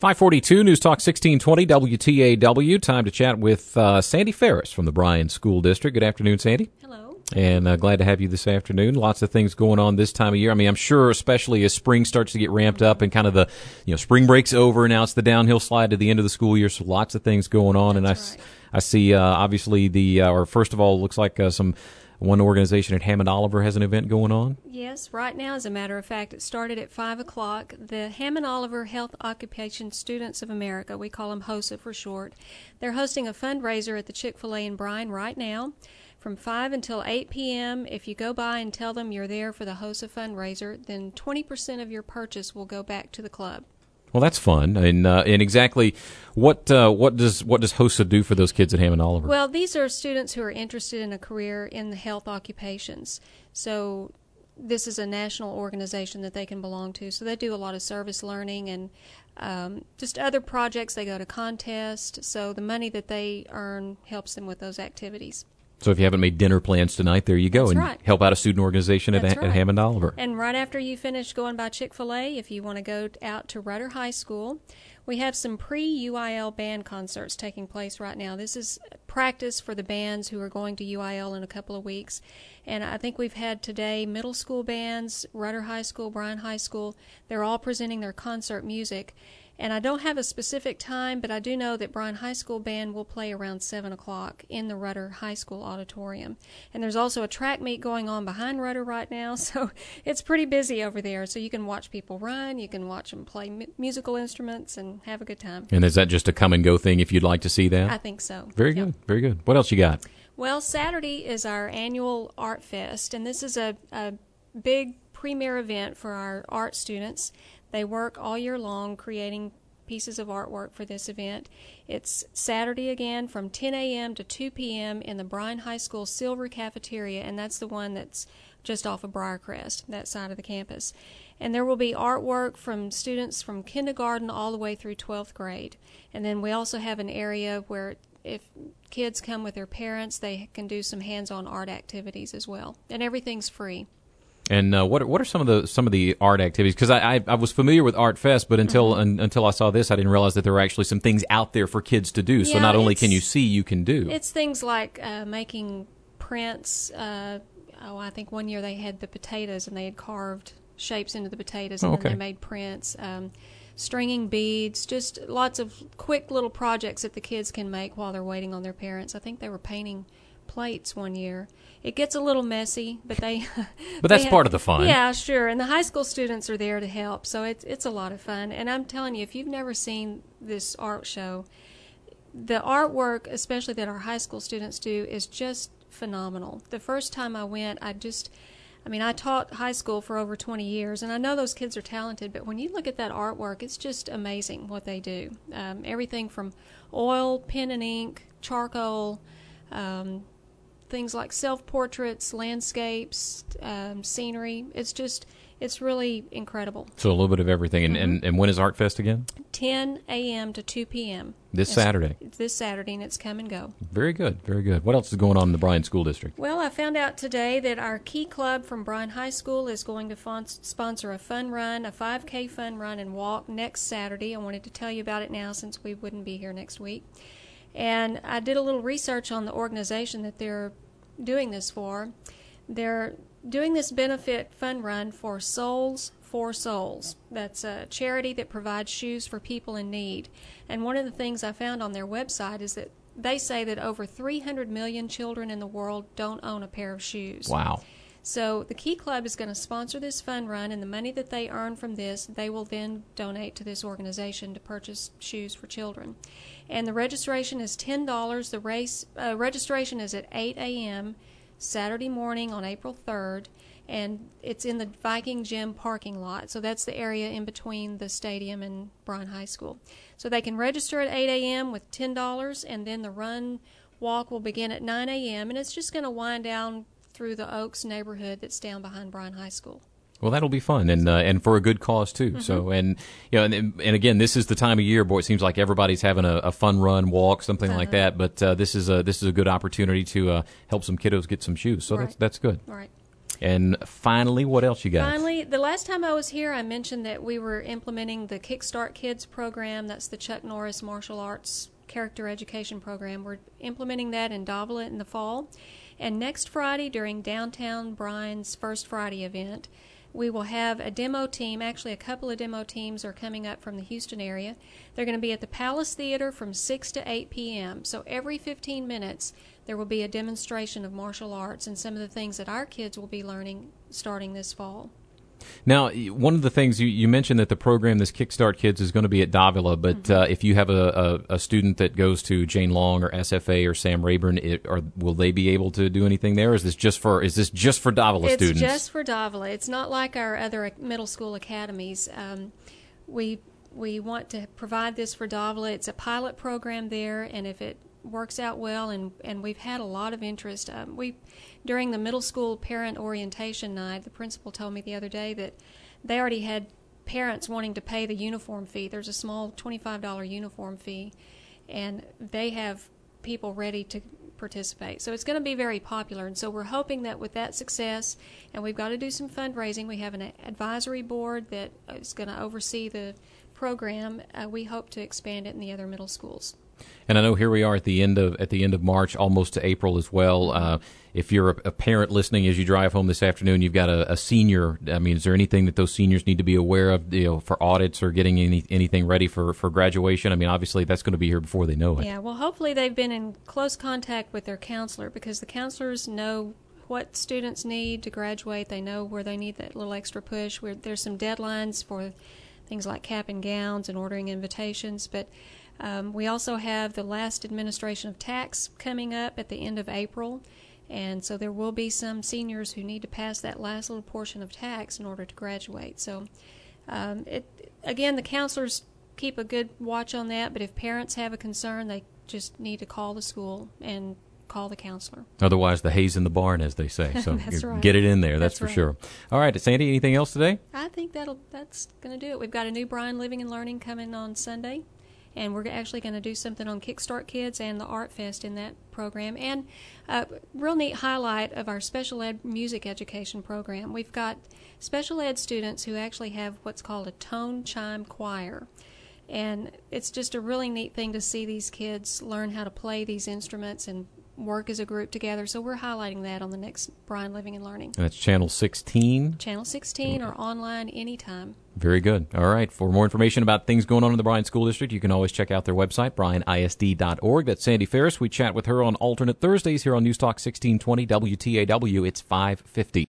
542 News Talk 1620 WTAW. Time to chat with Sandy Ferris from the Bryan School District. Good afternoon, Sandy. Hello. And glad to have you this afternoon. Lots of things going on this time of year. I mean, I'm sure especially as spring starts to get ramped up and kind of the, spring break's over. Now it's the downhill slide to the end of the school year. So lots of things going on. That's and right. I see, obviously, first of all, looks like one organization at Hammond Oliver has an event going on. Yes, right now, as a matter of fact, it started at 5 o'clock. The Hammond Oliver Health Occupation Students of America, we call them HOSA for short, they're hosting a fundraiser at the Chick-fil-A in Bryan right now from 5 until 8 p.m. If you go by and tell them you're there for the HOSA fundraiser, then 20% of your purchase will go back to the club. Well, that's fun. And exactly what does HOSA do for those kids at Hammond Oliver? Well, these are students who are interested in a career in the health occupations. So this is a national organization that they can belong to. So they do a lot of service learning and just other projects. They go to contests. So the money that they earn helps them with those activities. So if you haven't made dinner plans tonight, there you go. That's and right. Help out a student organization at Hammond Oliver. And right after you finish going by Chick-fil-A, if you want to go out to Rudder High School, we have some pre-UIL band concerts taking place right now. This is practice for the bands who are going to UIL in a couple of weeks. And I think we've had today middle school bands, Rudder High School, Bryan High School. They're all presenting their concert music. And I don't have a specific time, but I do know that Bryan High School Band will play around 7 o'clock in the Rudder High School auditorium. And there's also a track meet going on behind Rudder right now, so it's pretty busy over there. So you can watch people run, you can watch them play musical instruments, and have a good time. And is that just a come-and-go thing if you'd like to see that? I think so. Very good, very good. What else you got? Well, Saturday is our annual Art Fest, and this is a big premier event for our art students. They work all year long creating pieces of artwork for this event. It's Saturday again from 10 a.m. to 2 p.m. in the Bryan High School Silver Cafeteria, and that's the one that's just off of Briarcrest, that side of the campus. And there will be artwork from students from kindergarten all the way through 12th grade. And then we also have an area where if kids come with their parents, they can do some hands-on art activities as well. And everything's free. And what are some of the art activities? Because I was familiar with Art Fest, but until I saw this, I didn't realize that there were actually some things out there for kids to do. So not only can you see, you can do. It's things like making prints. I think one year they had the potatoes and they had carved shapes into the potatoes and then they made prints. Stringing beads, just lots of quick little projects that the kids can make while they're waiting on their parents. I think they were painting plates one year. It gets a little messy, but but that's part of the fun. Yeah, sure. And the high school students are there to help, so it's a lot of fun. And I'm telling you, if you've never seen this art show, the artwork, especially that our high school students do, is just phenomenal. The first time I went, I taught high school for over 20 years, and I know those kids are talented, but when you look at that artwork, it's just amazing what they do. Everything from oil, pen and ink, charcoal, things like self-portraits, landscapes, scenery. It's really incredible. So a little bit of everything. And when is Art Fest again? 10 a.m. to 2 p.m. Saturday. This Saturday, and it's come and go. Very good, very good. What else is going on in the Bryan School District? Well, I found out today that our Key Club from Bryan High School is going to sponsor a fun run, a 5K fun run and walk next Saturday. I wanted to tell you about it now since we wouldn't be here next week. And I did a little research on the organization that they're doing this for. They're doing this benefit fun run for Soles for Souls. That's a charity that provides shoes for people in need. And one of the things I found on their website is that they say that over 300 million children in the world don't own a pair of shoes. Wow. So the Key Club is going to sponsor this fun run, and the money that they earn from this, they will then donate to this organization to purchase shoes for children. And the registration is $10. The registration is at 8 a.m. Saturday morning on April 3rd, and it's in the Viking Gym parking lot. So that's the area in between the stadium and Bryan High School. So they can register at 8 a.m. with $10, and then the run walk will begin at 9 a.m., and it's just going to wind down through the Oaks neighborhood that's down behind Bryan High School. Well, that'll be fun, and for a good cause too. So, and again, this is the time of year. Boy, it seems like everybody's having a fun run, walk, something like that. But this is a good opportunity to help some kiddos get some shoes. So right. that's good. All right. And finally, what else you got? Finally, the last time I was here, I mentioned that we were implementing the Kickstart Kids program. That's the Chuck Norris Martial Arts Character Education Program. We're implementing that in Davila in the fall. And next Friday, during Downtown Bryan's First Friday event, we will have a demo team. Actually, a couple of demo teams are coming up from the Houston area. They're going to be at the Palace Theater from 6 to 8 p.m. So every 15 minutes, there will be a demonstration of martial arts and some of the things that our kids will be learning starting this fall. Now, one of the things you mentioned that the program, this Kickstart Kids, is going to be at Davila, but if you have a student that goes to Jane Long or SFA or Sam Rayburn, will they be able to do anything there? Or is this just for Davila students? It's just for Davila. It's not like our other middle school academies. We want to provide this for Davila. It's a pilot program there, and if it works out well, and we've had a lot of interest. During the middle school parent orientation night, the principal told me the other day that they already had parents wanting to pay the uniform fee. There's a small $25 uniform fee, and they have people ready to participate. So it's going to be very popular, and so we're hoping that with that success, and we've got to do some fundraising. We have an advisory board that is going to oversee the program. We hope to expand it in the other middle schools. And I know here we are at the end of March, almost to April as well. If you're a parent listening as you drive home this afternoon, you've got a senior. I mean, is there anything that those seniors need to be aware of, for audits or getting anything ready for graduation? I mean, obviously that's going to be here before they know it. Yeah, well, hopefully they've been in close contact with their counselor, because the counselors know what students need to graduate. They know where they need that little extra push. There's some deadlines for things like cap and gowns and ordering invitations, but we also have the last administration of tax coming up at the end of April, and so there will be some seniors who need to pass that last little portion of tax in order to graduate. So, again, the counselors keep a good watch on that, but if parents have a concern, they just need to call the school and call the counselor. Otherwise, the hay's in the barn, as they say. So That's right. Get it in there, that's for right. sure. All right, Sandy, anything else today? I think that's going to do it. We've got a new Bryan Living and Learning coming on Sunday. And we're actually going to do something on Kickstart Kids and the Art Fest in that program. And a real neat highlight of our special ed music education program, we've got special ed students who actually have what's called a tone chime choir. And it's just a really neat thing to see these kids learn how to play these instruments and work as a group together. So we're highlighting that on the next Bryan Living and Learning. And that's Channel 16? Channel 16 or online anytime. Very good. All right. For more information about things going on in the Bryan School District, you can always check out their website, bryanisd.org. That's Sandy Ferris. We chat with her on alternate Thursdays here on News Talk 1620 WTAW. It's 5:50.